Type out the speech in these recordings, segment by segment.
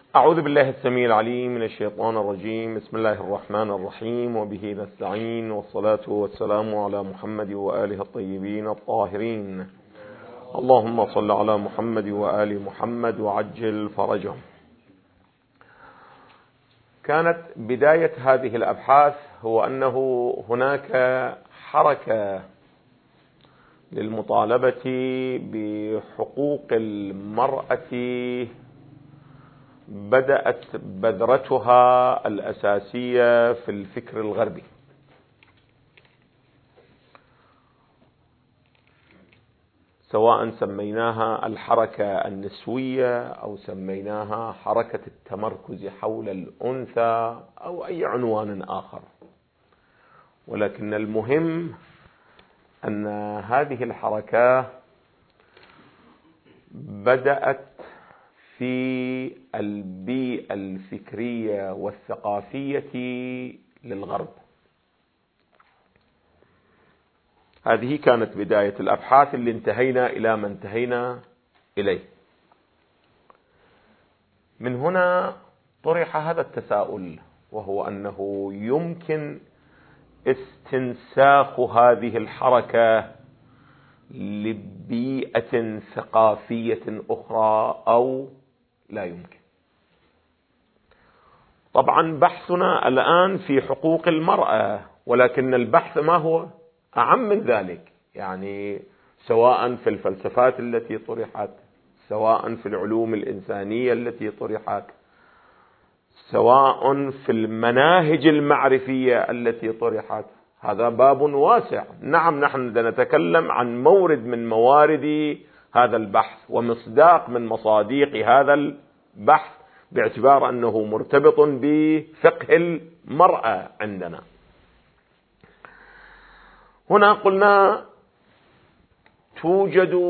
أعوذ بالله السميع العليم من الشيطان الرجيم. بسم الله الرحمن الرحيم، وبه نستعين، والصلاة والسلام على محمد وآله الطيبين الطاهرين. اللهم صل على محمد وآل محمد وعجل فرجهم. كانت بداية هذه الأبحاث هو أنه هناك حركة للمطالبة بحقوق المرأة بدأت بذرتها الأساسية في الفكر الغربي، سواء سميناها الحركة النسوية أو سميناها حركة التمركز حول الأنثى أو أي عنوان آخر، ولكن المهم أن هذه الحركة بدأت في البيئة الفكرية والثقافية للغرب. هذه كانت بداية الأبحاث اللي انتهينا إلى ما انتهينا إليه. من هنا طرح هذا التساؤل، وهو أنه يمكن استنساخ هذه الحركة لبيئة ثقافية أخرى أو لا يمكن. طبعا بحثنا الآن في حقوق المرأة، ولكن البحث ما هو أعم من ذلك، يعني سواء في الفلسفات التي طرحت، سواء في العلوم الإنسانية التي طرحت، سواء في المناهج المعرفية التي طرحت. هذا باب واسع. نعم، نحن نتكلم عن مورد من موارد هذا البحث ومصداق من مصاديق هذا البحث، باعتبار أنه مرتبط بفقه المرأة عندنا. هنا قلنا توجد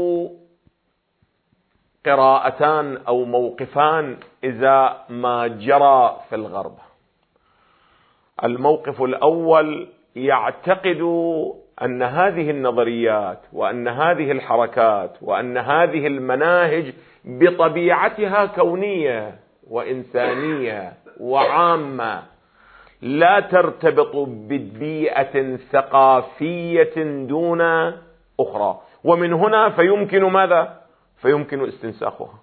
قراءتان أو موقفان إذا ما جرى في الغرب. الموقف الأول يعتقد أن هذه النظريات وأن هذه الحركات وأن هذه المناهج بطبيعتها كونية وإنسانية وعامة، لا ترتبط ببيئة ثقافية دون أخرى، ومن هنا فيمكن ماذا؟ فيمكن استنساخها.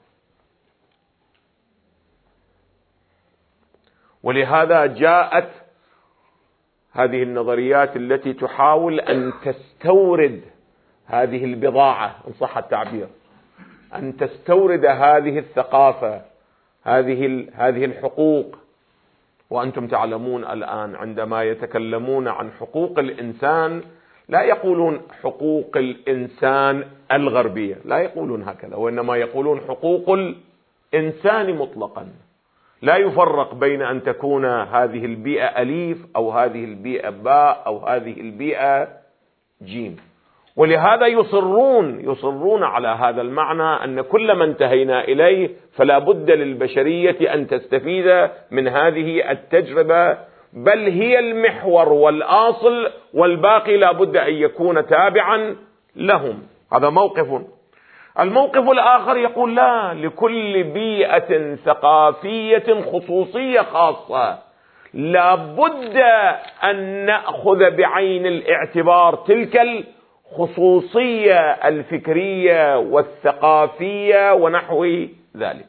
ولهذا جاءت هذه النظريات التي تحاول أن تستورد هذه البضاعة، إن صح التعبير، أن تستورد هذه الثقافة، هذه الحقوق. وأنتم تعلمون الآن عندما يتكلمون عن حقوق الإنسان لا يقولون حقوق الإنسان الغربية، لا يقولون هكذا، وإنما يقولون حقوق الإنسان مطلقا. لا يفرق بين أن تكون هذه البيئة أليف أو هذه البيئة باء أو هذه البيئة جيم. ولهذا يصرون على هذا المعنى، أن كل ما انتهينا إليه فلا بد للبشرية أن تستفيد من هذه التجربة، بل هي المحور والآصل، والباقي لا بد أن يكون تابعا لهم. هذا موقف. الموقف الآخر يقول لا، لكل بيئة ثقافية خصوصية خاصة، لا بد أن نأخذ بعين الاعتبار تلك الخصوصية الفكرية والثقافية ونحو ذلك.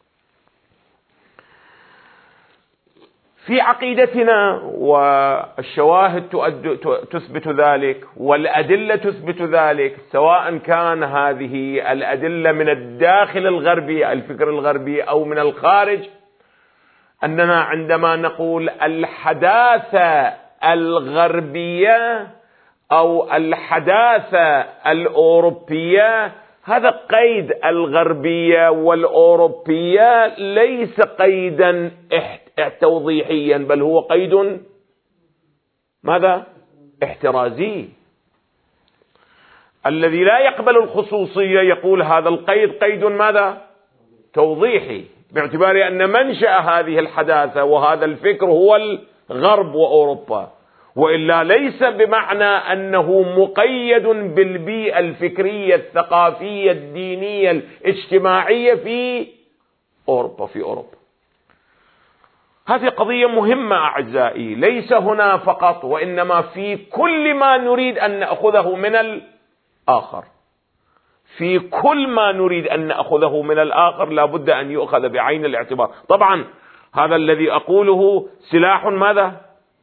في عقيدتنا والشواهد تثبت ذلك والأدلة تثبت ذلك، سواء كان هذه الأدلة من الداخل الغربي الفكر الغربي أو من الخارج، أننا عندما نقول الحداثة الغربية أو الحداثة الأوروبية، هذا قيد الغربية والأوروبية ليس قيدا توضيحيا، بل هو قيد ماذا؟ احترازي. الذي لا يقبل الخصوصية يقول هذا القيد قيد ماذا؟ توضيحي، باعتبار أن منشأ هذه الحداثة وهذا الفكر هو الغرب وأوروبا، وإلا ليس بمعنى أنه مقيد بالبيئة الفكرية الثقافية الدينية الاجتماعية في أوروبا. هذه قضية مهمة أعزائي، ليس هنا فقط وإنما في كل ما نريد أن نأخذه من الآخر. في كل ما نريد أن نأخذه من الآخر لا بد أن يؤخذ بعين الاعتبار. طبعا هذا الذي أقوله سلاح ماذا؟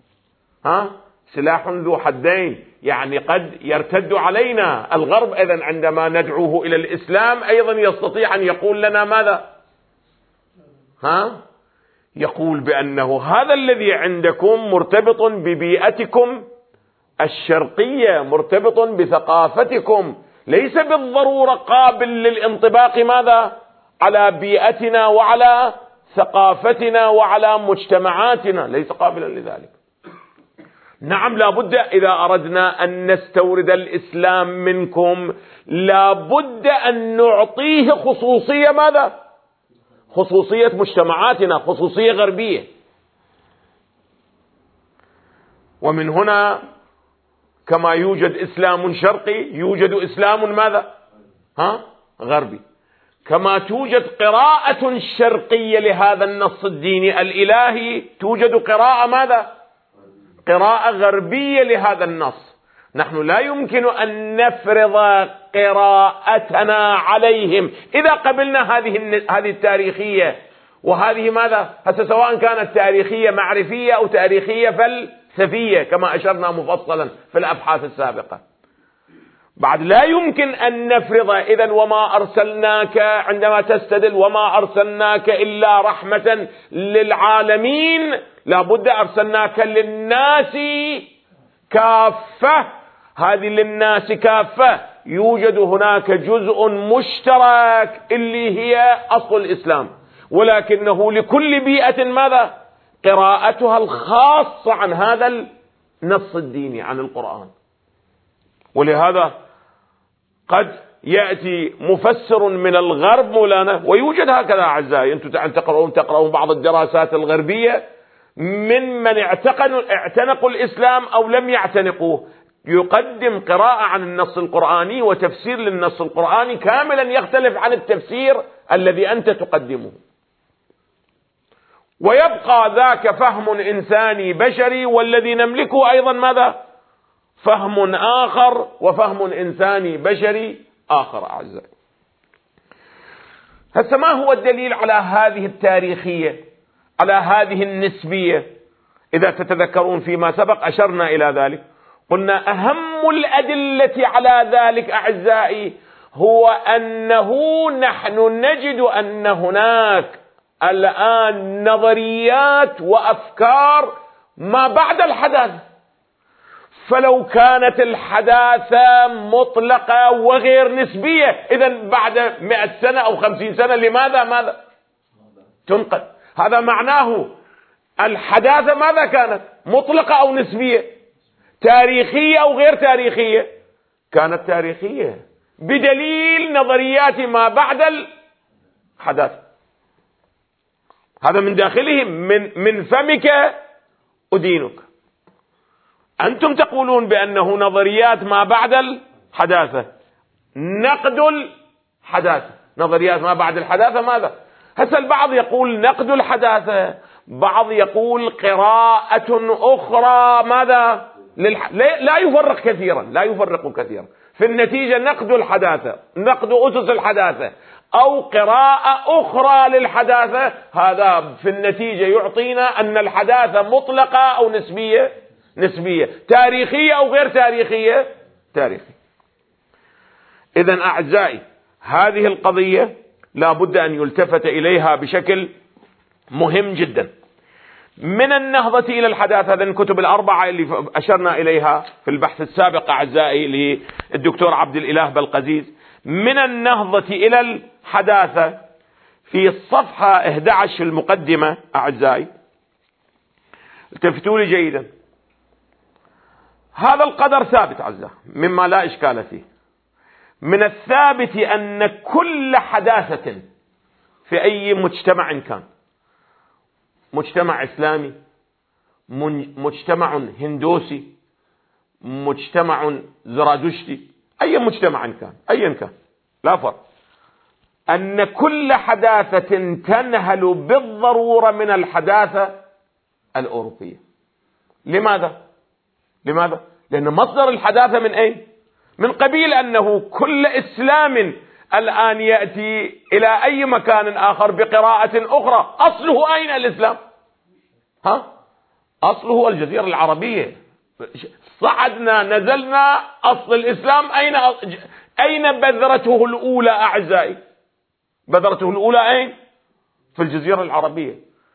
سلاح ذو حدين، يعني قد يرتد علينا الغرب إذن عندما ندعوه إلى الإسلام أيضا يستطيع أن يقول لنا ماذا؟ يقول بأنه هذا الذي عندكم مرتبط ببيئتكم الشرقية، مرتبط بثقافتكم، ليس بالضرورة قابل للانطباق ماذا؟ على بيئتنا وعلى ثقافتنا وعلى مجتمعاتنا، ليس قابلا لذلك. نعم لابد إذا أردنا أن نستورد الإسلام منكم لابد أن نعطيه خصوصية ماذا؟ خصوصية مجتمعاتنا، خصوصية غربية. ومن هنا كما يوجد إسلام شرقي يوجد إسلام ماذا؟ غربي. كما توجد قراءة شرقية لهذا النص الديني الإلهي توجد قراءة ماذا؟ قراءة غربية لهذا النص. نحن لا يمكن أن نفرض قراءتنا عليهم إذا قبلنا هذه التاريخية وهذه ماذا؟ سواء كانت تاريخية معرفية أو تاريخية فلسفية كما أشرنا مفصلا في الأبحاث السابقة. بعد لا يمكن أن نفرض إذن وما أرسلناك عندما تستدل وما أرسلناك إلا رحمة للعالمين، لابد أرسلناك للناس كافة. هذه للناس كافة يوجد هناك جزء مشترك اللي هي أصل الإسلام، ولكنه لكل بيئة ماذا؟ قراءتها الخاصة عن هذا النص الديني عن القرآن. ولهذا قد يأتي مفسر من الغرب مولانا، ويوجد هكذا أعزائي، أنتم تقرؤون بعض الدراسات الغربية من اعتنقوا الإسلام أو لم يعتنقوه، يقدم قراءة عن النص القرآني وتفسير للنص القرآني كاملا يختلف عن التفسير الذي أنت تقدمه، ويبقى ذاك فهم إنساني بشري، والذي نملكه أيضا ماذا؟ فهم آخر وفهم إنساني بشري آخر. أعزائي هسه ما هو الدليل على هذه التاريخية، على هذه النسبية؟ إذا تتذكرون فيما سبق أشرنا إلى ذلك، قلنا أهم الأدلة على ذلك أعزائي هو أنه نحن نجد أن هناك الآن نظريات وأفكار ما بعد الحداثة. فلو كانت الحداثة مطلقة وغير نسبية، إذن بعد 100 سنة أو 50 سنة لماذا ماذا تنقل؟ هذا معناه الحداثة ماذا كانت؟ مطلقة أو نسبية؟ تاريخية أو غير تاريخية؟ كانت تاريخية بدليل نظريات ما بعد الحداثة. هذا من داخلهم، من فمك أدينك. أنتم تقولون بأنه نظريات ما بعد الحداثة، نقد الحداثة، نظريات ما بعد الحداثة ماذا؟ هسه البعض يقول نقد الحداثة، بعض يقول قراءة أخرى ماذا؟ لا يفرق كثيرا، لا يفرق كثيرا. في النتيجة نقد الحداثة، نقد أسس الحداثة، أو قراءة أخرى للحداثة، هذا في النتيجة يعطينا أن الحداثة مطلقة أو نسبية؟ نسبية. تاريخية أو غير تاريخية؟ تاريخية. إذن أعزائي هذه القضية لا بد أن يلتفت إليها بشكل مهم جدا. من النهضة إلى الحداثة، هذه الكتب الأربعة اللي أشرنا إليها في البحث السابق أعزائي للدكتور عبد الإله بلقزيز، من النهضة إلى الحداثة في الصفحة 11 في المقدمة أعزائي، التفتوا لي جيدا، هذا القدر ثابت أعزائي مما لا إشكال فيه. من الثابت أن كل حداثة في أي مجتمع كان، مجتمع إسلامي، مجتمع هندوسي، مجتمع زرادشتي، أي مجتمع كان، أيا كان لا فرق، أن كل حداثة تنهل بالضرورة من الحداثة الأوروبية. لماذا؟ لأن مصدر الحداثة من أين؟ من قبيل أنه كل إسلام الآن يأتي إلى أي مكان آخر بقراءة أخرى أصله أين الإسلام؟ أصله الجزيرة العربية. صعدنا نزلنا، أصل الإسلام أين بذرته الأولى أعزائي؟ بذرته الأولى أين؟ في الجزيرة العربية.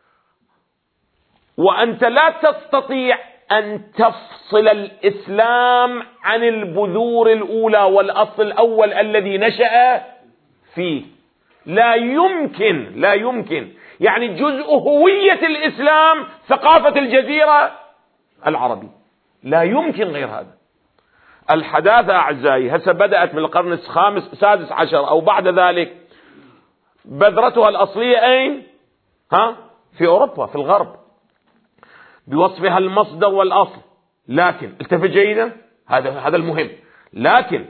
وأنت لا تستطيع أن تفصل الإسلام عن البذور الأولى والأصل الأول الذي نشأ فيه. لا يمكن. يعني جزء هوية الإسلام ثقافة الجزيرة العربية، لا يمكن غير هذا. الحداثة أعزائي هسه بدأت من القرن السادس عشر أو بعد ذلك، بذرتها الأصلية أين؟ في أوروبا، في الغرب، بوصفها المصدر والأصل. لكن التفت جيدا، هذا المهم، لكن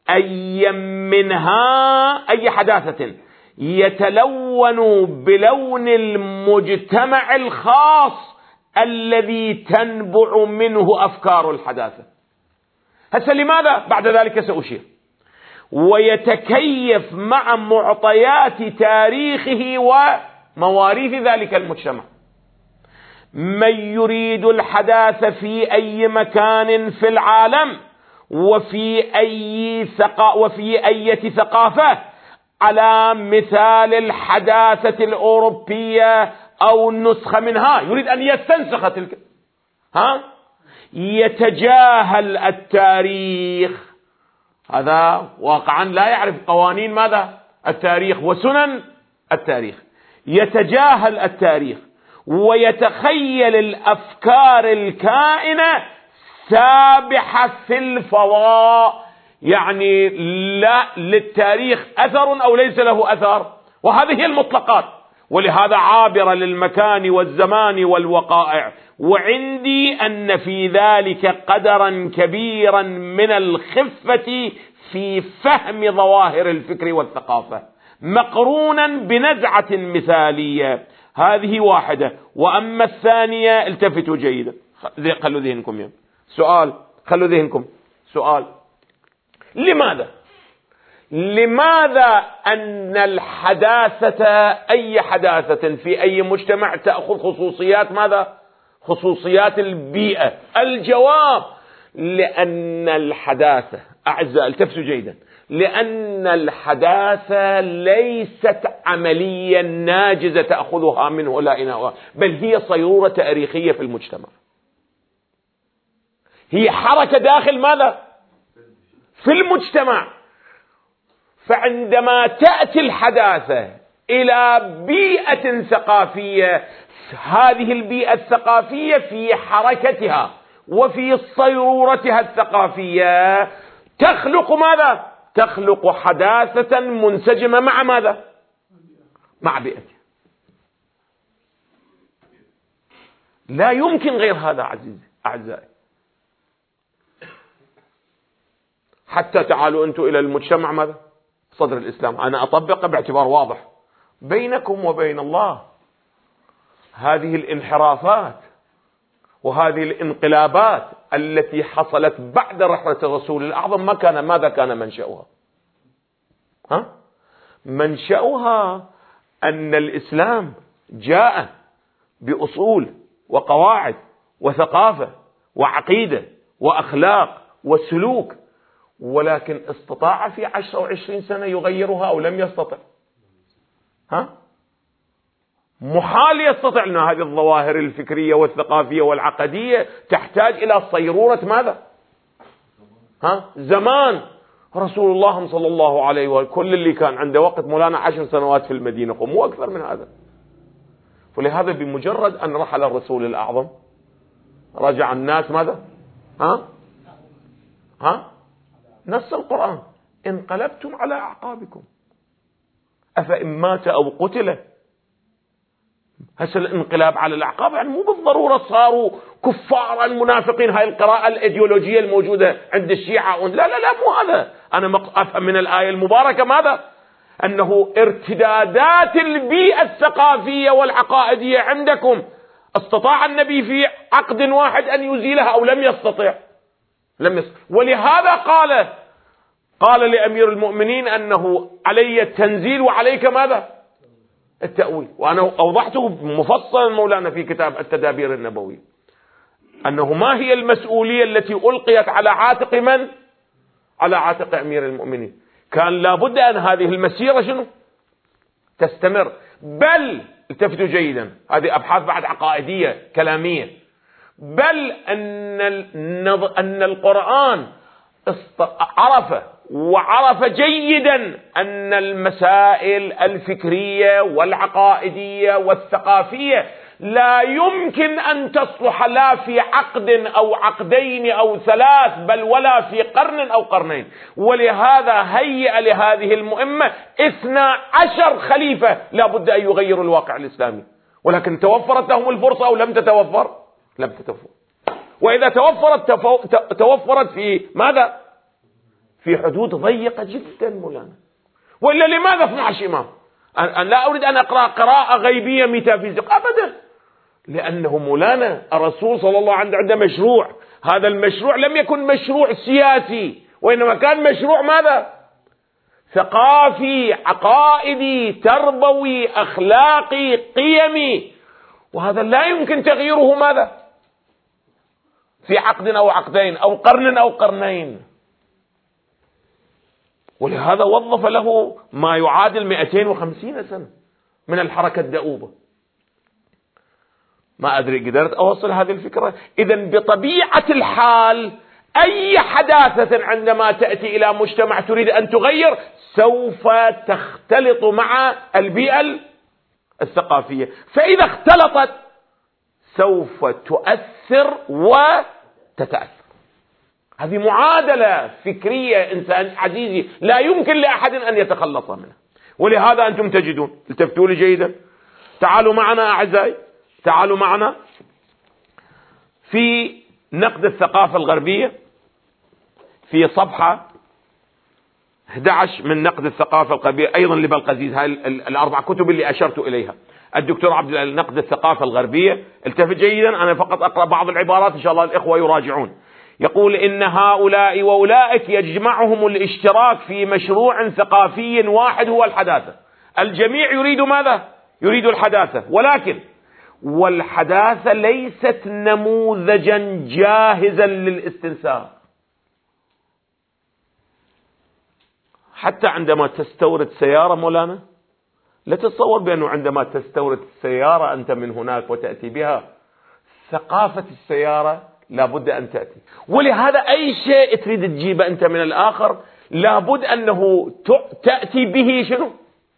أي حداثة يتلون بلون المجتمع الخاص الذي تنبع منه أفكار الحداثة. هسه لماذا؟ بعد ذلك سأشير. ويتكيف مع معطيات تاريخه ومواريث ذلك المجتمع. من يريد الحداثة في أي مكان في العالم وفي أي ثقافة، على مثال الحداثة الأوروبية أو النسخة منها، يريد أن يستنسخ تلك، يتجاهل التاريخ. هذا واقعا لا يعرف قوانين ماذا؟ التاريخ وسنن التاريخ. يتجاهل التاريخ ويتخيل الأفكار الكائنة سابحة في الفضاء، يعني لا للتاريخ أثر أو ليس له أثر، وهذه هي المطلقات. ولهذا عابرة للمكان والزمان والوقائع. وعندي أن في ذلك قدرا كبيرا من الخفة في فهم ظواهر الفكر والثقافة، مقرونا بنزعة مثالية. هذه واحدة. وأما الثانية، التفتوا جيدا، خلوا ذهنكم سؤال. لماذا أن الحداثة، أي حداثة في أي مجتمع، تأخذ خصوصيات ماذا؟ خصوصيات البيئة. الجواب: لأن الحداثة، أعزائي التفتوا جيدا، لأن الحداثة ليست عملية ناجزة تأخذها منه لا إناء، بل هي صيرورة تاريخية في المجتمع. هي حركة داخل ماذا؟ في المجتمع. فعندما تأتي الحداثة إلى بيئة ثقافية، هذه البيئة الثقافية في حركتها وفي صيرورتها الثقافية تخلق ماذا؟ تخلق حداثة منسجمة مع ماذا؟ مع بيئتها. لا يمكن غير هذا أعزائي. حتى تعالوا أنتم إلى المجتمع ماذا؟ صدر الإسلام. أنا أطبق باعتبار واضح بينكم وبين الله. هذه الانحرافات وهذه الانقلابات التي حصلت بعد رحلة الرسول الأعظم، ماذا كان منشأها؟ منشأها أن الإسلام جاء بأصول وقواعد وثقافة وعقيدة وأخلاق وسلوك، ولكن استطاع في 10 أو 20 سنة يغيرها أو لم يستطع؟ محال يستطيع. أن هذه الظواهر الفكرية والثقافية والعقدية تحتاج إلى صيرورة ماذا؟ زمان. رسول الله صلى الله عليه وسلم كل اللي كان عنده وقت مولانا 10 سنوات في المدينة، مو أكثر من هذا. ولهذا بمجرد أن رحل الرسول الأعظم رجع الناس ماذا؟ نص القرآن: انقلبتم على أعقابكم أفإن مات أو قتل. هسه الانقلاب على الأعقاب يعني مو بالضرورة صاروا كفارا منافقين، هاي القراءة الإيديولوجية الموجودة عند الشيعة. لا مو هذا. أنا أفهم من الآية المباركة ماذا؟ أنه ارتدادات البيئة الثقافية والعقائدية عندكم استطاع النبي في عقد واحد أن يزيلها أو لم يستطع؟ لم يستطع. ولهذا قال لأمير المؤمنين أنه علي التنزيل وعليك ماذا؟ التأويل. وأنا أوضحته مفصلا مولانا في كتاب التدابير النبوية، أنه ما هي المسؤولية التي ألقيت على عاتق من؟ على عاتق أمير المؤمنين. كان لابد أن هذه المسيرة شنو؟ تستمر. بل التفتوا جيدا، هذه أبحاث بعد عقائدية كلامية، بل أن القرآن عرف جيدا أن المسائل الفكرية والعقائدية والثقافية لا يمكن أن تصلح لا في عقد أو عقدين أو ثلاث، بل ولا في قرن أو قرنين. ولهذا هيأ لهذه المهمة 12 خليفة لا بد أن يغيروا الواقع الإسلامي. ولكن توفرت لهم الفرصة أو لم تتوفر؟ لم تتوفر. وإذا توفرت في ماذا؟ في حدود ضيقة جدا مولانا. وإلا لماذا 12 إمام؟ أنا لا أريد أن أقرأ قراءة غيبية ميتافيزيق أبدا، لأنه مولانا الرسول صلى الله عليه وسلم عنده مشروع. هذا المشروع لم يكن مشروع سياسي، وإنما كان مشروع ماذا؟ ثقافي، عقائدي، تربوي، أخلاقي، قيمي. وهذا لا يمكن تغييره ماذا؟ في عقد أو عقدين أو قرن أو قرنين. ولهذا وظف له ما يعادل 250 سنة من الحركة الدؤوبة. ما أدري قدرت أوصل هذه الفكرة. إذن بطبيعة الحال أي حداثة عندما تأتي إلى مجتمع تريد أن تغير سوف تختلط مع البيئة الثقافية، فإذا اختلطت سوف تؤثر وتتأثر. هذه معادلة فكرية إنسان عزيزي لا يمكن لأحد أن يتخلص منها. ولهذا أنتم تجدون، التفتوا لي جيدا، تعالوا معنا أعزائي، تعالوا معنا في نقد الثقافة الغربية في صفحة 11 من نقد الثقافة الغربية أيضا لبلقزيز. هاي الأربع كتب اللي أشرت إليها. الدكتور عبد نقد الثقافة الغربية. التفت جيدا، أنا فقط أقرأ بعض العبارات إن شاء الله الإخوة يراجعون. يقول إن هؤلاء وأولئك يجمعهم الاشتراك في مشروع ثقافي واحد هو الحداثة. الجميع يريد ماذا؟ يريد الحداثة، ولكن والحداثة ليست نموذجا جاهزا للاستنساخ. حتى عندما تستورد سيارة مولانا، لا تتصور بأنه عندما تستورد سيارة أنت من هناك وتأتي بها، ثقافة السيارة لابد أن تأتي. ولهذا أي شيء تريد تجيبه أنت من الآخر لابد أنه تأتي به شنو؟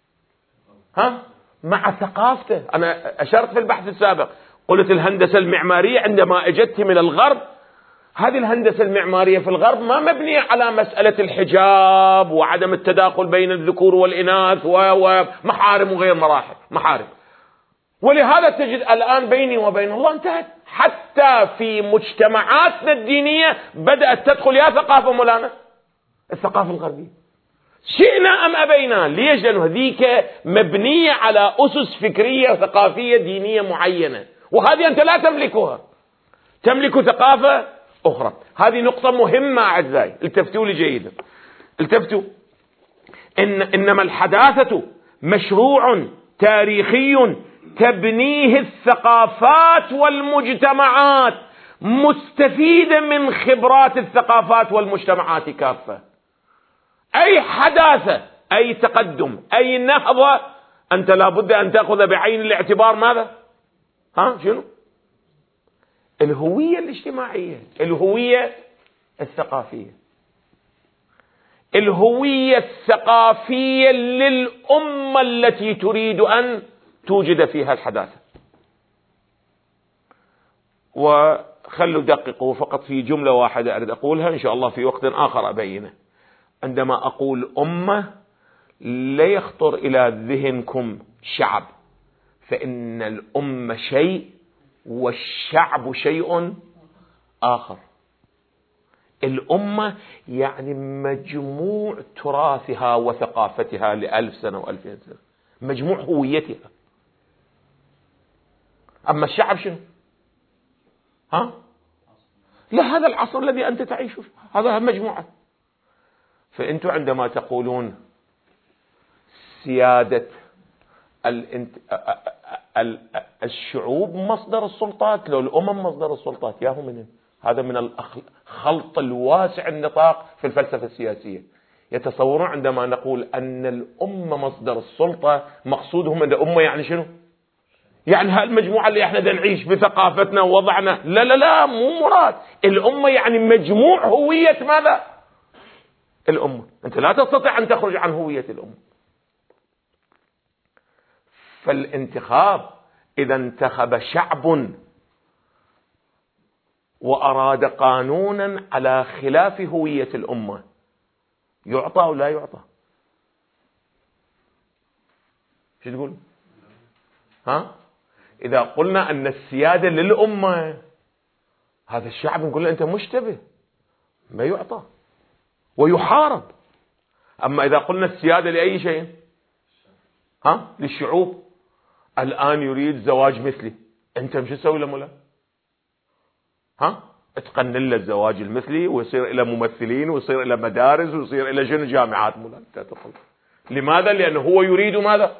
مع ثقافته. أنا أشرت في البحث السابق، قلت الهندسة المعمارية عندما أجت من الغرب، هذه الهندسة المعمارية في الغرب ما مبنية على مسألة الحجاب وعدم التداخل بين الذكور والإناث ومحارم وغير محارم. ولهذا تجد الآن بيني وبين الله انتهت. حتى في مجتمعاتنا الدينية بدأت تدخل يا ثقافة مولانا الثقافة الغربية، شئنا أم أبينا. ليش؟ لأنه هذيك مبنية على أسس فكرية ثقافية دينية معينة، وهذه أنت لا تملكها، تملك ثقافة أخرى. هذه نقطة مهمة أعزائي، التفتوا لي جيدا، التفتوا. إنما الحداثة مشروع تاريخي تبنيه الثقافات والمجتمعات مستفيدة من خبرات الثقافات والمجتمعات كافة. أي حداثة، أي تقدم، أي نهضة، أنت لابد أن تأخذ بعين الاعتبار ماذا؟ شنو؟ الهوية الاجتماعية، الهوية الثقافية، الهوية الثقافية للأمة التي تريد أن توجد فيها الحداثة. وخلوا دققوا فقط في جملة واحدة أريد أقولها إن شاء الله في وقت آخر أبينه. عندما أقول أمة لا يخطر إلى ذهنكم شعب، فإن الأمة شيء والشعب شيء آخر. الأمة يعني مجموع تراثها وثقافتها ل1000 سنة و2000 سنة، مجموع هويتها. أما الشعب شنو؟ ها؟ لا، هذا العصر الذي أنت تعيش فيه، هذا مجموعة. فأنتم عندما تقولون سيادة الشعوب مصدر السلطات، لو الأمم مصدر السلطات، ياهو من هذا من الخلط الواسع النطاق في الفلسفة السياسية. يتصورون عندما نقول أن الأمة مصدر السلطة مقصودهم أن الأمة يعني شنو؟ يعني هالمجموعة اللي احنا نعيش بثقافتنا ووضعنا. لا لا لا، مو مراد. الأمة يعني مجموع هوية ماذا؟ الأمة. أنت لا تستطيع أن تخرج عن هوية الأمة. فالانتخاب إذا انتخب شعب وأراد قانونا على خلاف هوية الأمة، يعطى أو لا يعطى؟ شو تقول؟ ها؟ إذا قلنا أن السيادة للأمة، هذا الشعب نقول له أنت مشتبه، ما يعطى ويحارب. أما إذا قلنا السيادة لأي شيء، ها؟ للشعوب، الآن يريد زواج مثلي، أنت مش تسوي له مولا؟ ها؟ تقنن له الزواج المثلي ويصير إلى ممثلين ويصير إلى مدارس ويصير إلى شنو جامعات مولا. لماذا؟ لأنه هو يريد ماذا؟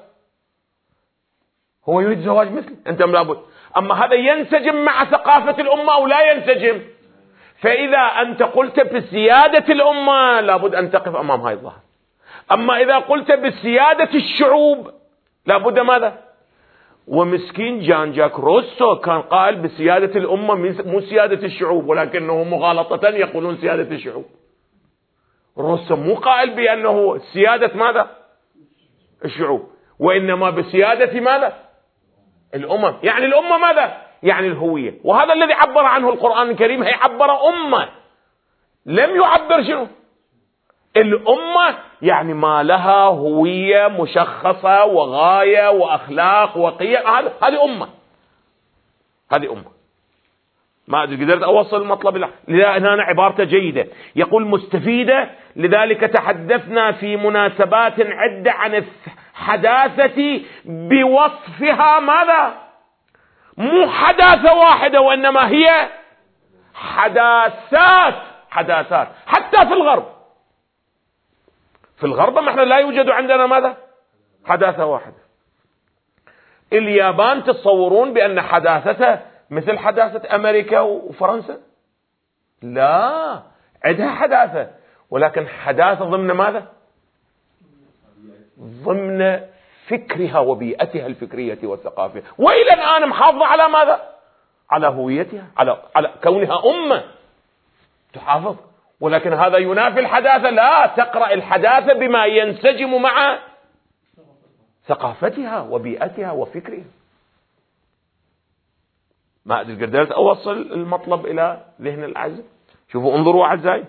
هو يريد زواج مثلي، أنت لابد. أما هذا ينسجم مع ثقافة الأمة أو لا ينسجم؟ فإذا أنت قلت بسيادة الأمة لابد أن تقف أمام هاي الظاهرة. أما إذا قلت بسيادة الشعوب لابد ماذا؟ ومسكين جان جاك روسو كان قائل بسيادة الأمة مو سيادة الشعوب، ولكنه مغالطة يقولون سيادة الشعوب. روسو مو قائل بأنه سيادة ماذا؟ الشعوب، وإنما بسيادة ماذا؟ الأمم. يعني الأمة ماذا؟ يعني الهوية. وهذا الذي عبر عنه القرآن الكريم، هي عبر أمة، لم يعبر شنو؟ الأمة يعني ما لها هوية مشخصة وغاية وأخلاق وقيم، هذه أمة. هذه أمة. ما قدرت أوصل المطلب له. لذا هنا عبارته جيدة، يقول مستفيدة. لذلك تحدثنا في مناسبات عدة عن الحداثة بوصفها ماذا؟ مو حداثة واحدة، وإنما هي حداثات. حتى في الغرب، في الغرب احنا لا يوجد عندنا ماذا؟ حداثة واحدة. اليابان تصورون بأن حداثته مثل حداثة أمريكا وفرنسا؟ لا، عندها حداثة، ولكن حداثة ضمن ماذا؟ ضمن فكرها وبيئتها الفكرية والثقافية، وإلى الآن محافظة على ماذا؟ على هويتها، على كونها أمة تحافظ. ولكن هذا ينافي الحداثة. لا، تقرأ الحداثة بما ينسجم مع ثقافتها وبيئتها وفكرها. ما أدري قدرت أوصل المطلب إلى ذهن الأعزاء؟ شوفوا، انظروا أعزائي،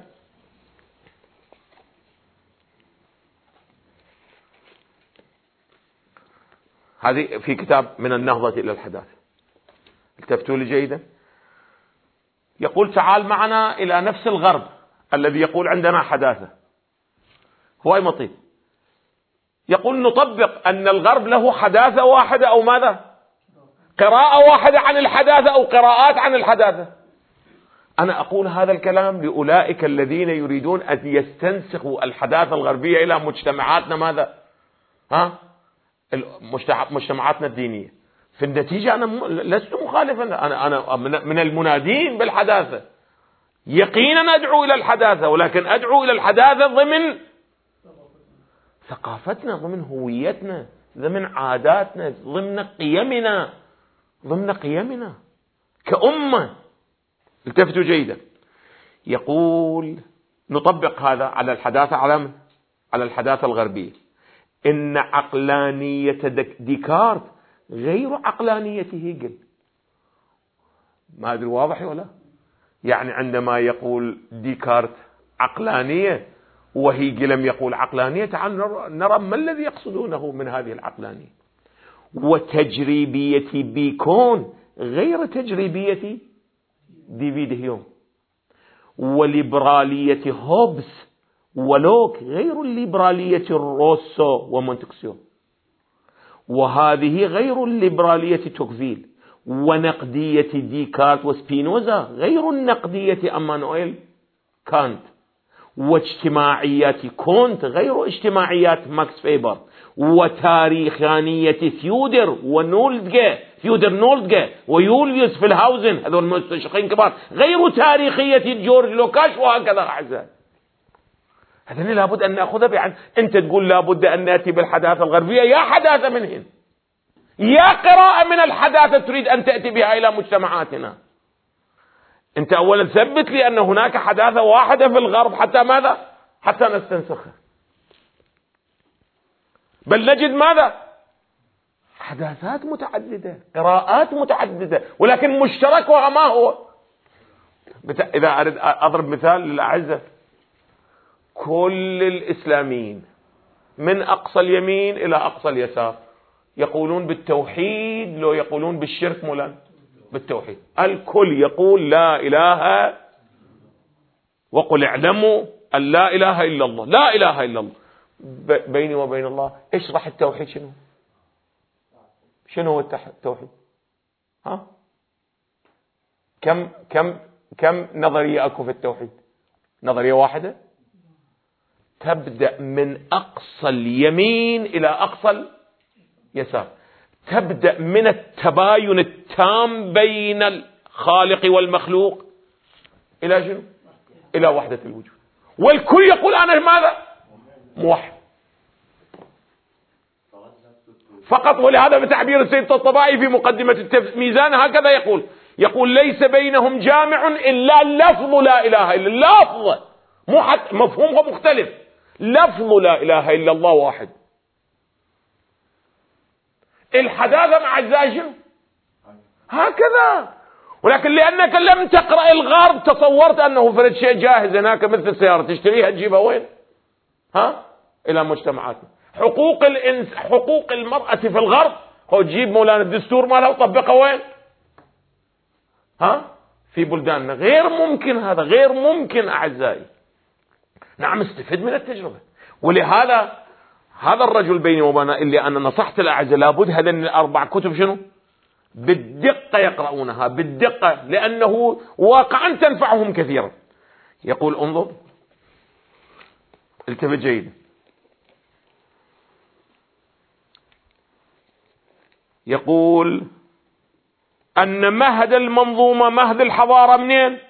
هذه في كتاب من النهضة إلى الحداثة، التفتوا لي جيدا. يقول تعال معنا إلى نفس الغرب الذي يقول عندنا حداثة، هواي مطيب. يقول نطبق أن الغرب له حداثة واحدة أو ماذا؟ قراءة واحدة عن الحداثة أو قراءات عن الحداثة. أنا أقول هذا الكلام لأولئك الذين يريدون أن يستنسخوا الحداثة الغربية إلى مجتمعاتنا ماذا؟ مجتمعاتنا الدينية. في النتيجة أنا لست مخالفا، أنا من المنادين بالحداثة، يقينا أدعو إلى الحداثة، ولكن أدعو إلى الحداثة ضمن ثقافتنا، ضمن هويتنا، ضمن عاداتنا، ضمن قيمنا كأمة. التفتوا جيدا. يقول نطبق هذا على الحداثة، على الحداثة الغربية. إن عقلانية ديكارت غير عقلانية هيجل. ما أدري واضح ولا؟ يعني عندما يقول ديكارت عقلانية وهيجل لم يقول عقلانية، تعال نرى ما الذي يقصدونه من هذه العقلانية. وتجريبية بيكون غير تجريبية ديفيد هيوم، وليبرالية هوبس ولوك غير الليبرالية روسو ومونتكسيو، وهذه غير الليبرالية توكفيل، ونقدية ديكارت وسبينوزا غير النقدية أمانويل كانت، واجتماعيات كونت غير اجتماعيات ماكس فيبر، وتاريخانية ثيودر نولدجا ويوليوس فيلهاوزن، هذول المستشرقين كبار، غير تاريخية جورج لوكاش، وهكذا أعزائي. هذا لابد أن نأخذها بعين. أنت تقول لابد أن نأتي بالحداثة الغربية، يا حداثة منهن، يا قراءة من الحداثة تريد أن تأتي بها إلى مجتمعاتنا. أنت أولا ثبت لي أن هناك حداثة واحدة في الغرب حتى ماذا؟ حتى نستنسخها. بل نجد ماذا؟ حداثات متعددة، قراءات متعددة، ولكن مشتركها ما هو؟ إذا أريد أضرب مثال للأعزة، كل الإسلاميين من أقصى اليمين إلى أقصى اليسار يقولون بالتوحيد، لو يقولون بالشرك مولانا بالتوحيد. الكل يقول لا إله، وقل اعلموا أن لا إله إلا الله، لا إله إلا الله. بيني وبين الله اشرح التوحيد شنو هو التوحيد؟ ها؟ كم نظرية أكو في التوحيد؟ نظرية واحدة تبدأ من أقصى اليمين إلى أقصى اليسار، تبدأ من التباين التام بين الخالق والمخلوق إلى شنو؟ إلى وحدة الوجود، والكل يقول أنا ماذا؟ موحد فقط. ولهذا بتعبير السيد الطبائي في مقدمة الميزان هكذا يقول ليس بينهم جامع إلا لفظ لا إله إلا الله، لفظ مو حتى مفهومه مختلف، لفظ لا إله إلا الله واحد. الحداثة مع الزاجر هكذا، ولكن لأنك لم تقرأ الغرب تصورت أنه فرد شيء جاهز هناك مثل السيارة تشتريها تجيبها وين؟ إلى مجتمعاتنا. حقوق المرأة في الغرب هو تجيب مولانا الدستور ماله وطبقه وين؟ في بلداننا. غير ممكن، هذا غير ممكن أعزائي. نعم استفد من التجربة. ولهذا هذا الرجل بيني وبينه اللي أنا نصحت الأعزاء لابد هذين الأربع كتب شنو؟ بالدقة يقرؤونها بالدقة، لأنه واقعا تنفعهم كثيرا. يقول انظر، التفت جيدا، يقول أن مهد المنظومة مهد الحضارة منين؟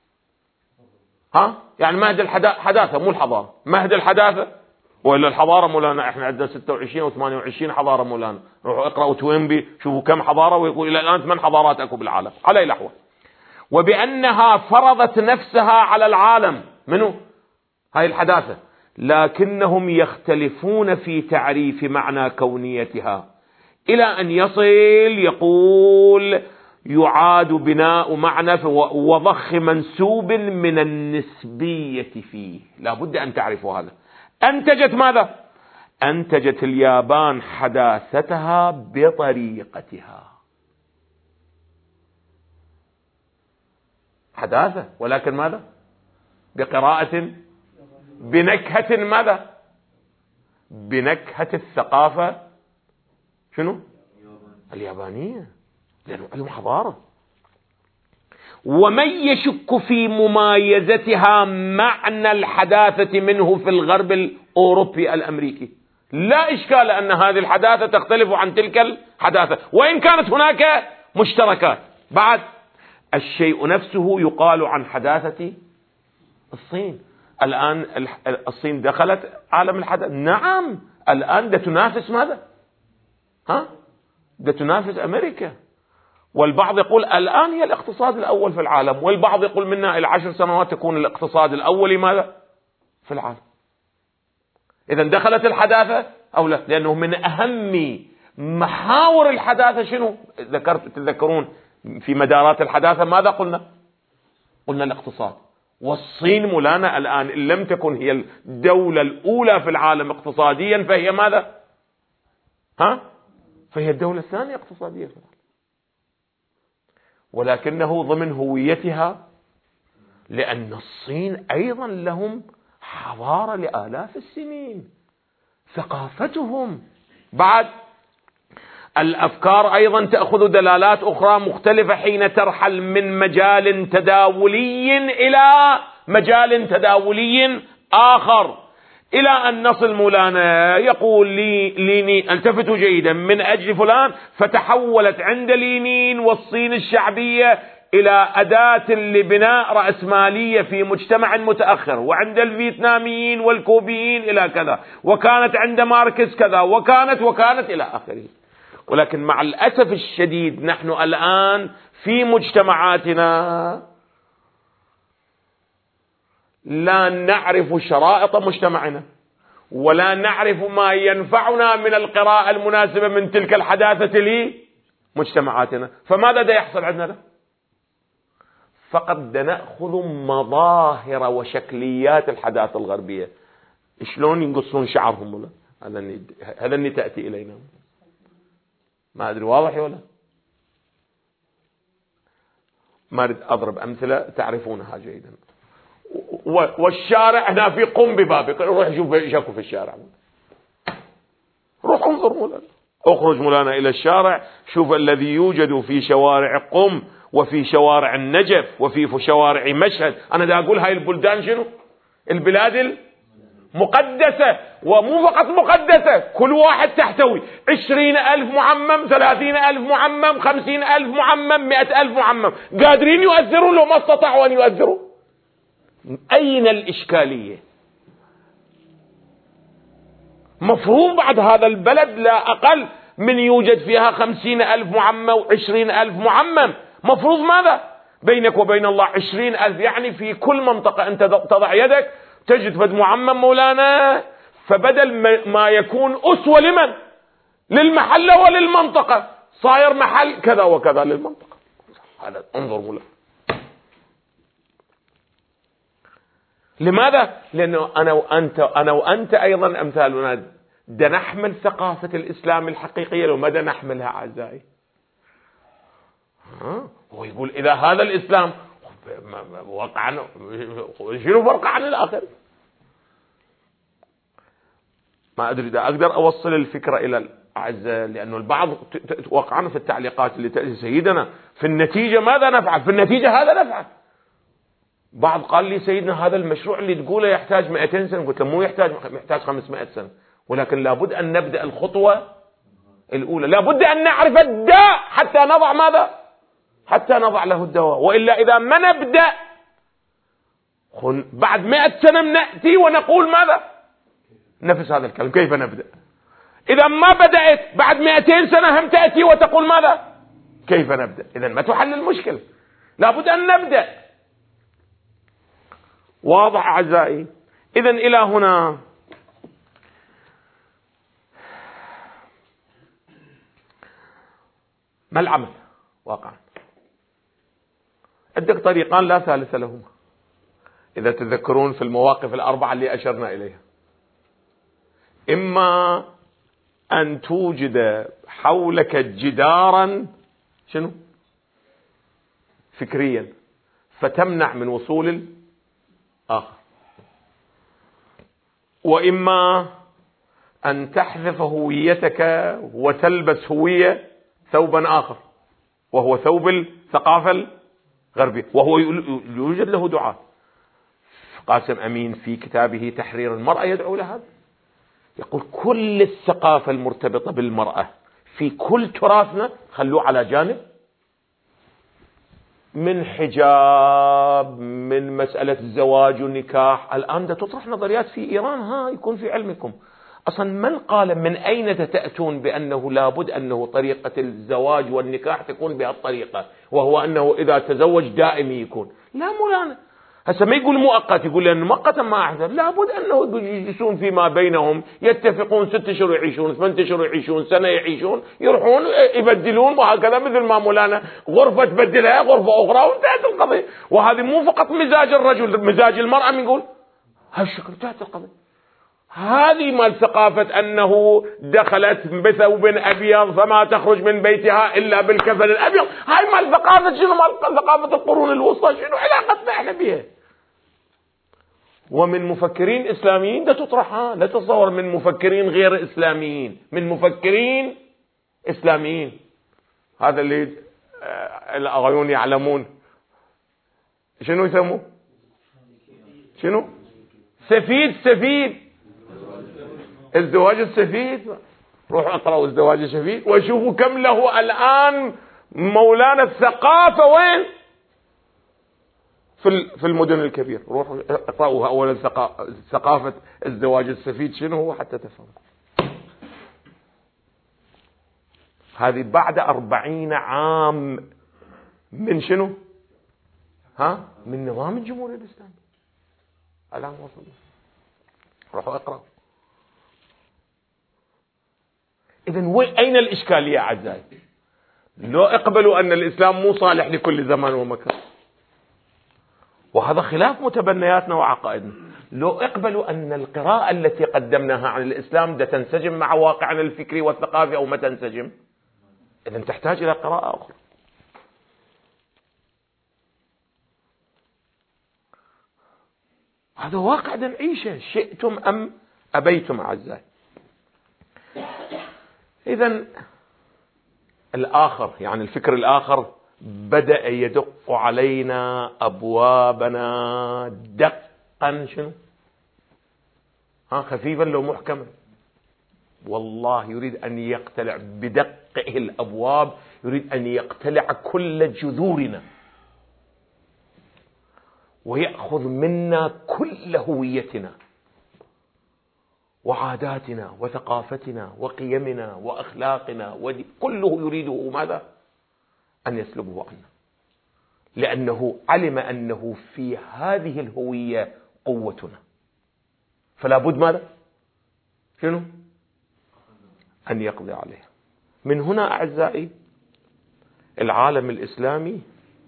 يعني مهد الحداثة مو الحضارة، مهد الحداثة. وإلا الحضارة مولانا احنا عندنا 26 و 28 حضارة مولانا، روحوا اقرأوا توينبي شوفوا كم حضارة، ويقول إلى الآن 8 حضارات أكو بالعالم على أي الأحوال. وبأنها فرضت نفسها على العالم، منو؟ هاي الحداثة، لكنهم يختلفون في تعريف معنى كونيتها، إلى أن يصل يقول يعاد بناء معنى وضخ منسوب من النسبية فيه. لا بد أن تعرفوا هذا. أنتجت ماذا؟ أنتجت اليابان حداثتها بطريقتها، حداثة، ولكن ماذا؟ بقراءة، بنكهة ماذا؟ بنكهة الثقافة شنو؟ اليابانية، لأنه علم حضارة. ومن يشك في ممايزتها معنى الحداثة منه في الغرب الأوروبي الأمريكي، لا إشكال أن هذه الحداثة تختلف عن تلك الحداثة، وإن كانت هناك مشتركات. بعد الشيء نفسه يقال عن حداثة الصين. الآن الصين دخلت عالم الحداثة، نعم الآن ده تنافس ماذا؟ ده تنافس أمريكا. والبعض يقول الآن هي الاقتصاد الأول في العالم، والبعض يقول منا إلى 10 سنوات تكون الاقتصاد الأول ماذا؟ في العالم. إذن دخلت الحداثة أو لا؟ لأنه من أهم محاور الحداثة شنو؟ تذكرون في مدارات الحداثة ماذا قلنا؟ قلنا الاقتصاد. والصين مولانا الآن إن لم تكن هي الدولة الأولى في العالم اقتصاديا فهي ماذا؟ فهي الدولة الثانية اقتصادية في العالم، ولكنه ضمن هويتها، لأن الصين أيضا لهم حضارة لآلاف السنين، ثقافتهم. بعد الأفكار أيضا تأخذ دلالات أخرى مختلفة حين ترحل من مجال تداولي إلى مجال تداولي آخر، إلى أن نصل مولانا يقول لينين، التفتوا جيدا، من أجل فلان، فتحولت عند لينين والصين الشعبية إلى أداة لبناء رأسمالية في مجتمع متأخر، وعند الفيتناميين والكوبيين إلى كذا، وكانت عند ماركس كذا، وكانت إلى آخره. ولكن مع الأسف الشديد نحن الآن في مجتمعاتنا لا نعرف شرائط مجتمعنا، ولا نعرف ما ينفعنا من القراءة المناسبة من تلك الحداثة لمجتمعاتنا. فماذا دا يحصل عندنا؟ فقط نأخذ مظاهر وشكليات الحداثة الغربية، شلون ينقصون شعرهم، ولا هذا اللي تأتي إلينا. ما أدري واضح ولا ما أريد أضرب أمثلة تعرفونها جيدا. والشارع هنا في قم ببابك، روح شوف شكو في الشارع، روح انظر مولانا، اخرج مولانا إلى الشارع، شوف الذي يوجد في شوارع قم وفي شوارع النجف وفي شوارع مشهد. أنا دا أقول هاي البلدان شنو؟ البلاد المقدسة، ومو فقط مقدسة، كل واحد تحتوي 20,000 معمم، 30,000 معمم، 50,000 معمم، 100,000 معمم، قادرين يؤثرون لو ما استطاعوا أن يؤثروا. أين الإشكالية؟ مفروض بعد هذا البلد لا أقل من يوجد فيها 50,000 معمم و20,000 معمم. مفروض ماذا؟ بينك وبين الله 20,000، يعني في كل منطقة أنت تضع يدك تجد فد معمم مولانا، فبدل ما يكون أسوة لمن؟ للمحلة وللمنطقة، صاير محل كذا وكذا للمنطقة. هذا انظر مولانا. لماذا؟ لأنه أنا وأنت أيضا أمثالنا دا نحمل ثقافة الإسلام الحقيقية، لو ماذا نحملها أعزائي؟ هو يقول إذا هذا الإسلام وقعا شنو فرق عن الآخر؟ ما أدري إذا أقدر أوصل الفكرة إلى الأعزاء، لأنه البعض وقعنا في التعليقات اللي تأتي سيدنا في النتيجة ماذا نفعل؟ في النتيجة هذا نفعل. بعض قال لي سيدنا هذا المشروع اللي تقوله يحتاج 200 سنة، قلت له مو يحتاج 500 سنة، ولكن لابد أن نبدأ الخطوة الأولى، لابد أن نعرف الداء حتى نضع ماذا؟ حتى نضع له الدواء. وإلا إذا ما نبدأ بعد 100 سنة نأتي ونقول ماذا؟ نفس هذا الكلام، كيف نبدأ؟ إذا ما بدأت بعد 200 سنة هم تأتي وتقول ماذا؟ كيف نبدأ؟ إذا ما تحل المشكلة، لابد أن نبدأ. واضح أعزائي؟ إذا إلى هنا ما العمل واقعا؟ عندك طريقان لا ثالث لهما، إذا تذكرون في المواقف الأربعة اللي أشرنا إليها. إما أن توجد حولك جدارا شنو؟ فكريا، فتمنع من وصول الآخر، وإما أن تحذف هويتك وتلبس هوية ثوبا آخر، وهو ثوب الثقافة الغربية، وهو يوجد له دعاء. قاسم أمين في كتابه تحرير المرأة يدعو لهذا، يقول كل الثقافة المرتبطة بالمرأة في كل تراثنا خلوه على جانب، من حجاب، من مسألة الزواج والنكاح. الآن ده تطرح نظريات في إيران، يكون في علمكم أصلا من قال من أين تأتون بأنه لابد أنه طريقة الزواج والنكاح تكون بهالطريقة، وهو أنه إذا تزوج دائمي يكون. لا مولانا، هسه ما يقول مؤقت، يقول لأن مؤقتا ما أحسن، لابد أنه يجلسون فيما بينهم، يتفقون 6 أشهر يعيشون، 8 أشهر يعيشون، سنة يعيشون، يروحون يبدلون، وهكذا مثل ما مولانا غرفة تبدلها غرفة أخرى وانتهت القضية. وهذه مو فقط مزاج الرجل، مزاج المرأة بنقول هالشكل، انتهت القضية. هذه مال ثقافة أنه دخلت بثوب أبيض فما تخرج من بيتها إلا بالكفن الأبيض، هاي مال ثقافة شنو؟ مال ثقافة القرون الوسطى، شنو علاقتنا احنا بها؟ ومن مفكرين إسلاميين ده تطرح، لا تتصور من مفكرين غير إسلاميين، من مفكرين إسلاميين. هذا اللي الأغيون يعلمون شنو يسموه؟ شنو؟ سفيد الزواج السفيد. روحوا اقرأوا الزواج السفيد وشوفوا كم له الآن مولانا الثقافة وين؟ في المدن الكبيرة. روحوا اقرأوا أولا ثقافة الزواج السفيد شنو هو حتى تفهموا. هذه بعد 40 عام من شنو؟ من نظام الجمهورية الإسلامية الآن وصلنا. روحوا اقرأوا. إذن أين الإشكالية أعزائي؟ لو اقبلوا أن الإسلام مو صالح لكل زمان ومكان، وهذا خلاف متبنياتنا وعقائدنا. لو اقبلوا أن القراءة التي قدمناها عن الإسلام ده تنسجم مع واقعنا الفكري والثقافي أو ما تنسجم، إذن تحتاج إلى قراءة أخرى. هذا واقع نعيشه شئتم أم أبيتم أعزائي. إذن الآخر يعني الفكر الآخر بدأ يدق علينا أبوابنا دقا شنو؟ خفيفا لو محكما. والله يريد أن يقتلع بدقه الأبواب، يريد أن يقتلع كل جذورنا ويأخذ منا كل هويتنا وعاداتنا وثقافتنا وقيمنا وأخلاقنا كله يريده ماذا؟ أن يسلبه عنا، لأنه علم أنه في هذه الهوية قوتنا، فلا بد ماذا؟ شنو؟ أن يقضي عليها. من هنا أعزائي العالم الإسلامي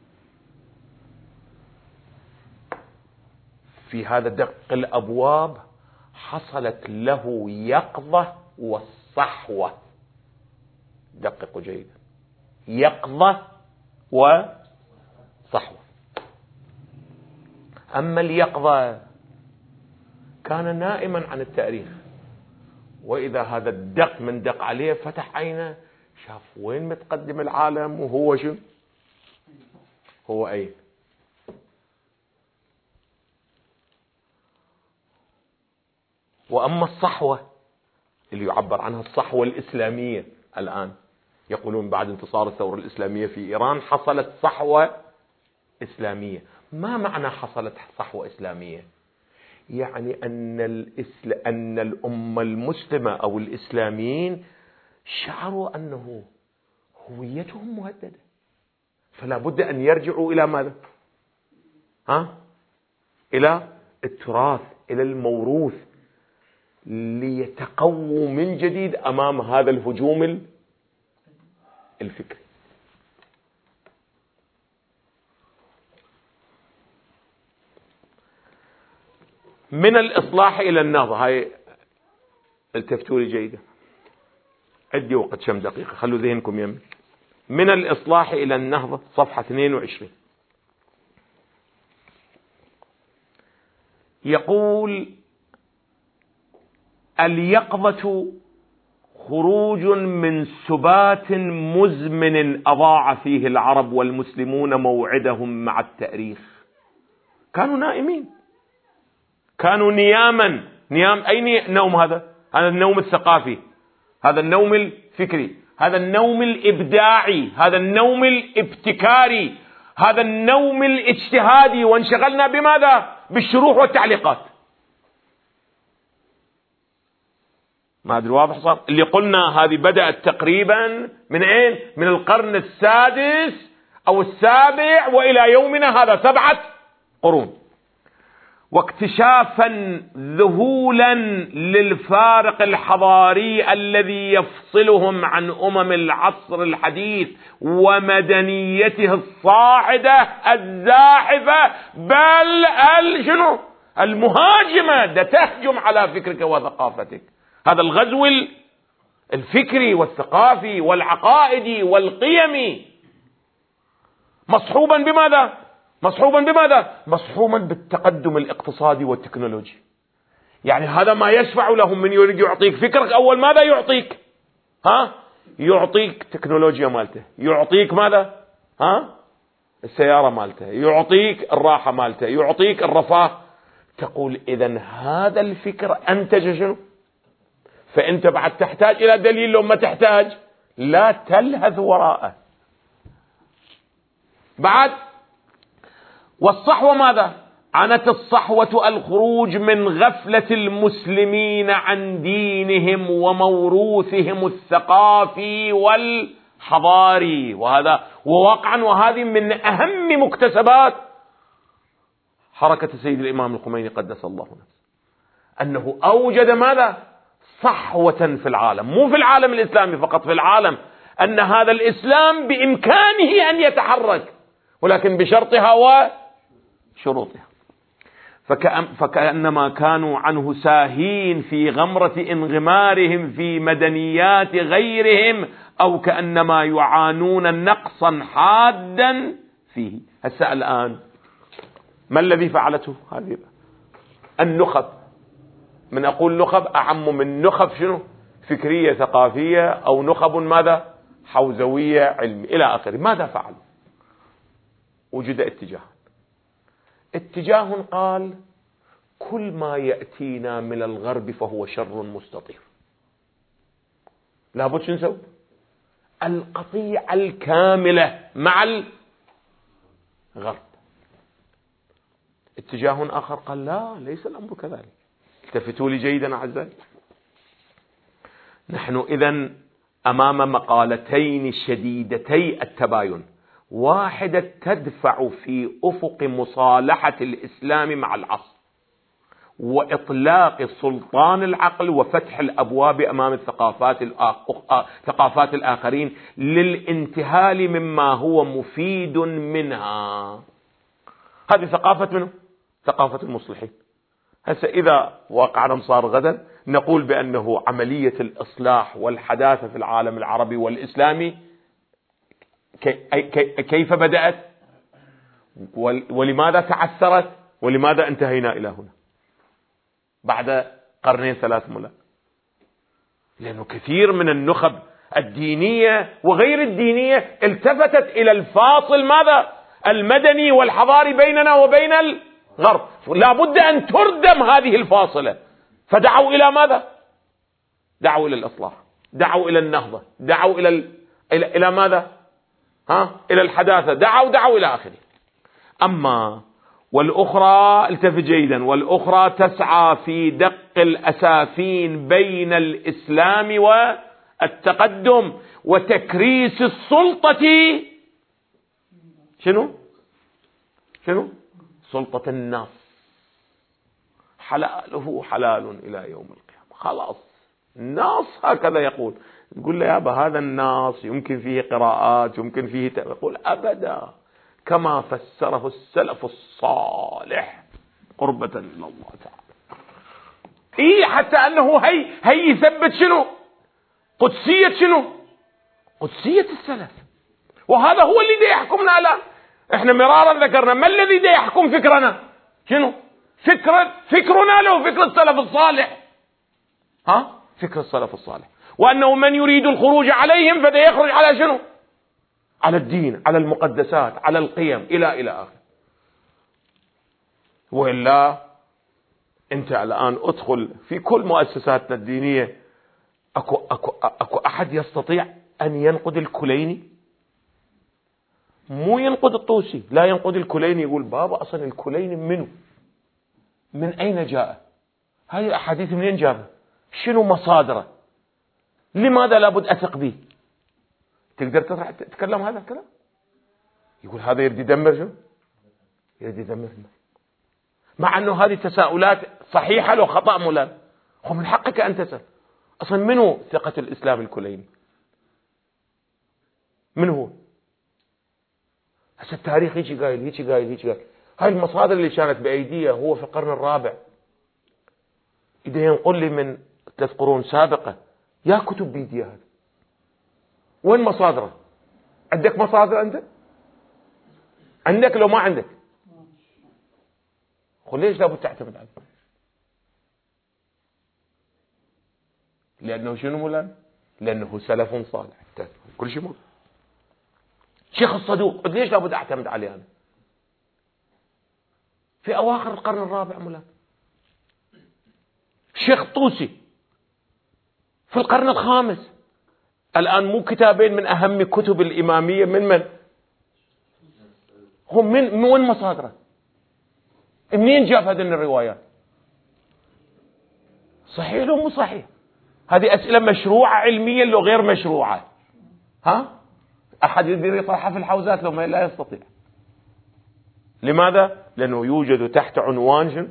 في هذا دق الأبواب حصلت له يقظة والصحوة. دققوا جيدا، يقظة وصحوة. أما اليقظة كان نائما عن التاريخ، وإذا هذا الدق من دق عليه فتح عينه شاف وين متقدم العالم وهو شو هو أين. وأما الصحوة اللي يعبر عنها الصحوة الإسلامية، الآن يقولون بعد انتصار الثورة الإسلامية في إيران حصلت صحوة إسلامية. ما معنى حصلت صحوة إسلامية؟ يعني أن الأمة المسلمة أو الإسلاميين شعروا أنه هويتهم مهددة، فلا بد أن يرجعوا إلى ماذا؟ إلى التراث، إلى الموروث، ليتقووا من جديد أمام هذا الهجوم الفكري. من الإصلاح إلى النهضة، هاي التفتوا لي جيدا، عندي وقت كم دقيقة خلوا ذهنكم يمي. من الإصلاح إلى النهضة صفحة 22 يقول: اليقظة خروج من سبات مزمن أضاع فيه العرب والمسلمون موعدهم مع التأريخ. كانوا نائمين، كانوا نياما. نيام أي نوم هذا؟ هذا النوم الثقافي، هذا النوم الفكري، هذا النوم الإبداعي، هذا النوم الابتكاري، هذا النوم الاجتهادي. وانشغلنا بماذا؟ بالشروح والتعليقات. ما أدري واضح صار؟ اللي قلنا هذه بدأت تقريبا من أين؟ من القرن السادس أو السابع وإلى يومنا هذا 7 قرون. واكتشافا ذهولا للفارق الحضاري الذي يفصلهم عن العصر الحديث ومدنيته الصاعدة الزاحفة، بل شنو؟ المهاجمة ده تهجم على فكرك وثقافتك. هذا الغزو الفكري والثقافي والعقائدي والقيمي مصحوبا بماذا؟ مصحوبا بالتقدم الاقتصادي والتكنولوجي. يعني هذا ما يشفع لهم. من يريد يعطيك فكرك أول ماذا يعطيك؟ يعطيك تكنولوجيا مالته، يعطيك ماذا؟ السيارة مالته، يعطيك الراحة مالته، يعطيك الرفاه. تقول إذن هذا الفكر أنتج شنو؟ فأنت بعد تحتاج إلى دليل، لو ما تحتاج لا تلهث وراءه. بعد والصحوة ماذا؟ عنت الصحوة الخروج من غفلة المسلمين عن دينهم وموروثهم الثقافي والحضاري، وهذا وواقعا وهذه من أهم مكتسبات حركة السيد الإمام الخميني قدس الله نفسه، أنه أوجد ماذا؟ صحوة في العالم، مو في العالم الإسلامي فقط، في العالم، أن هذا الإسلام بإمكانه أن يتحرك، ولكن بشرطها وشروطها. فكأنما كانوا عنه ساهين في غمرة انغمارهم في مدنيات غيرهم، أو كأنما يعانون نقصا حادا فيه. هسه الآن ما الذي فعلته هذه النخب؟ من أقول نخب أعم من نخب شنو؟ فكرية ثقافية، أو نخب ماذا؟ حوزوية علمية إلى آخره. ماذا فعل؟ وجد اتجاه قال كل ما يأتينا من الغرب فهو شر مستطير، لابد شو نسوي؟ القطيعة الكاملة مع الغرب. اتجاه آخر قال لا، ليس الأمر كذلك. التفتوا لي جيدا أعزائي، نحن إذن أمام مقالتين شديدتي التباين، واحدة تدفع في أفق مصالحة الإسلام مع العصر وإطلاق سلطان العقل وفتح الأبواب أمام ثقافات الآخرين للانتهال مما هو مفيد منها. هذه ثقافة منه؟ ثقافة المصلحين. هسه إذا واقعنا صار غدا نقول بأنه عملية الإصلاح والحداثة في العالم العربي والإسلامي كيف بدأت ولماذا تعثرت ولماذا انتهينا إلى هنا بعد قرنين 3 ملا؟ لأنه كثير من النخب الدينية وغير الدينية التفتت إلى الفاصل ماذا؟ المدني والحضاري بيننا وبين الغرب. لا بد أن تردم هذه الفاصلة، فدعوا إلى ماذا؟ دعوا إلى الإصلاح، دعوا إلى النهضة، دعوا إلى ماذا؟ إلى الحداثة، دعوا إلى آخره. أما والأخرى، التفت جيدا، والأخرى تسعى في دق الأسافين بين الإسلام والتقدم وتكريس السلطة. شنو؟ سلطة الناس، حلاله حلال إلى يوم القيامة. خلاص الناس هكذا يقول. تقول له يابا هذا الناس يمكن فيه قراءات، يمكن فيه يقول أبدا كما فسره السلف الصالح قربة إلى الله تعالى. حتى أنه هي يثبت شنو؟ قدسية السلف. وهذا هو اللي يحكمنا الآن. احنا مرارا ذكرنا ما الذي يحكم فكرنا؟ شنو؟ فكرنا له فكر السلف الصالح. فكر السلف الصالح، وأنه من يريد الخروج عليهم فده يخرج على شنو؟ على الدين، على المقدسات، على القيم، إلى آخر. وإلا أنت الآن أدخل في كل مؤسساتنا الدينية، أكو أحد يستطيع أن ينقد الكليني؟ مو ينقد الطوسي، لا ينقد الكليني. يقول بابا أصلا الكليني منه؟ من أين جاء؟ هذه الأحاديث منين جابها؟ شنو مصادره؟ لماذا لابد أثق به؟ تقدر تتكلم هذا الكلام؟ يقول هذا يريد يدمر شنو؟ يريد يدمر. مع أنه هذه تساؤلات صحيحة لو خطأ مولانا، هو من حقك أن تسأل. أصلا منو ثقة الإسلام الكليني؟ من هو؟ هسه التاريخ هيك قايل. هاي المصادر اللي كانت بأيديه هو في القرن الرابع، إذا ينقل لي من 3 قرون سابقة يا كتب بيدي هذا. وين مصادره؟ عندك مصادر أنت؟ عندك لو ما عندك؟ ليش لابد تعتمد عليه؟ لأنه شنو مولانا؟ لأنه سلف صالح. كل شيء موجود. شيخ الصدوق ليش لابد أعتمد عليه أنا؟ في أواخر القرن الرابع مولانا. الشيخ طوسي في القرن الخامس. الآن مو كتابين من أهم كتب الإمامية من هم من وين مصادره؟ منين جاب هذه الروايات؟ صحيح لو مو صحيح؟ هذه أسئلة مشروعة علميا لو غير مشروعة. أحد يقدر يطرحها في الحوزات لو ما لا يستطيع. لماذا؟ لأنه يوجد تحت عنوان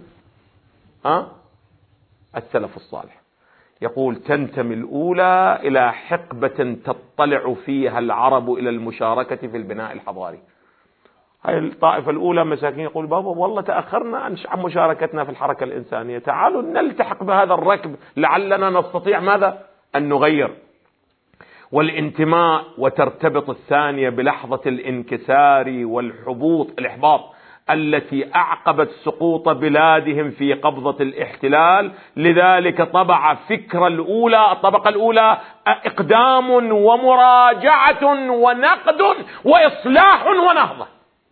السلف الصالح. يقول تنتمي الأولى إلى حقبة تطلع فيها العرب إلى المشاركة في البناء الحضاري. هاي الطائفة الأولى مساكين يقول بابا والله تأخرنا عن مشاركتنا في الحركة الإنسانية، تعالوا نلتحق بهذا الركب لعلنا نستطيع ماذا؟ أن نغير. والانتماء وترتبط الثانية بلحظة الانكسار والحبوط الإحباط التي أعقبت سقوط بلادهم في قبضة الاحتلال. لذلك طبع فكر الأولى الطبقة الأولى إقدام ومراجعة ونقد وإصلاح ونهضة،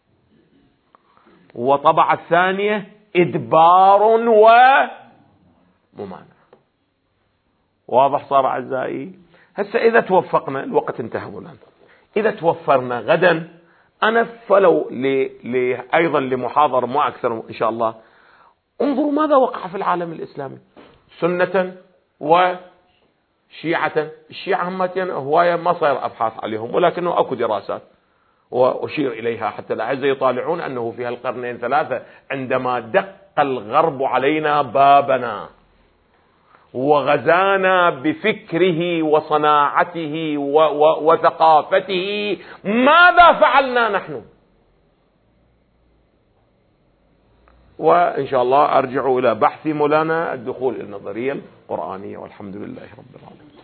وطبع الثانية إدبار وممانعة. واضح صار أعزائي؟ هسه إذا توفقنا، الوقت انتهى مولانا، إذا توفرنا غدا أنا فلو أيضا لمحاضرة مو أكثر إن شاء الله، انظروا ماذا وقع في العالم الإسلامي سنة وشيعة. الشيعة همتين هواية ما صار أبحاث عليهم، ولكنه أكو دراسات وأشير إليها حتى الأعزة يطالعون أنه في هالقرنين ثلاثة عندما دق الغرب علينا بابنا وغزانا بفكره وصناعته وثقافته، ماذا فعلنا نحن؟ وإن شاء الله أرجع إلى بحث مولانا الدخول إلى النظرية القرآنية، والحمد لله رب العالمين.